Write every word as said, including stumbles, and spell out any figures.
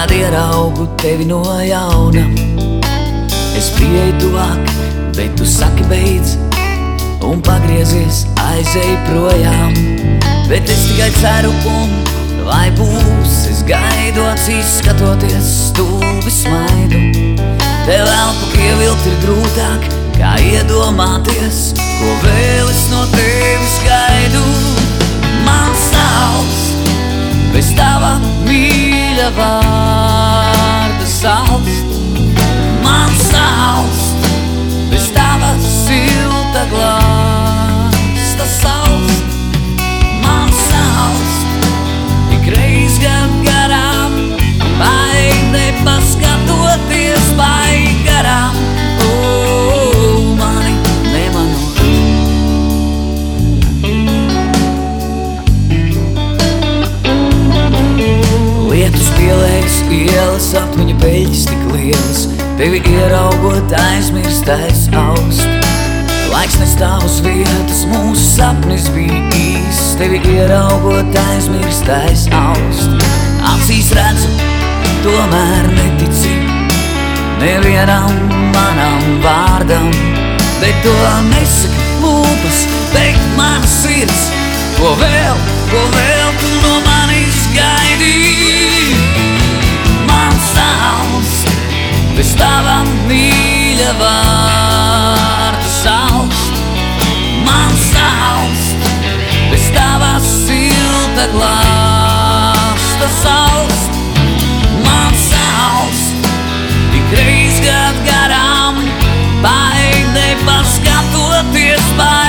kad ieraugu tevi no jauna. Es pieeju tuvāk, bet tu saki beidz, un pagriezies, aizej projām. Bet es tikai ceru, un vai būs, es gaidu acīs skatoties, stulbi smaidu. Tev elpu ievilkt ir grūtāk, kā iedomāties, ko vēl es no tevis gaidu. Man salst, bez tava mīļa vārda salst. Man salst, bez tava silta glāsta salst. Man salst, tik reiz gan garām, baigi nepaskatoties, baigi garām. O, mani nemanot. Lietus pielēs, ielas atmiņu peļķis tik lielas, tevi ieraugot aizmirstais aust. Laiks nestāv uz vietas, mūsu sapnis bija īsts, tevi ieraugot aizmirstais aust. Acīs redzu, tomēr netici nevienam manam vārdam, bet to nesaka lūpas, bet mana sirds, ko vēl, ko vēl tu no manis gaidī. Man salst, bez tava mīļa vārda salst. Man salst, bez tava silta glāsta salst. Man salst, tik reiz gad garām, baigi nepaskatoties, baigi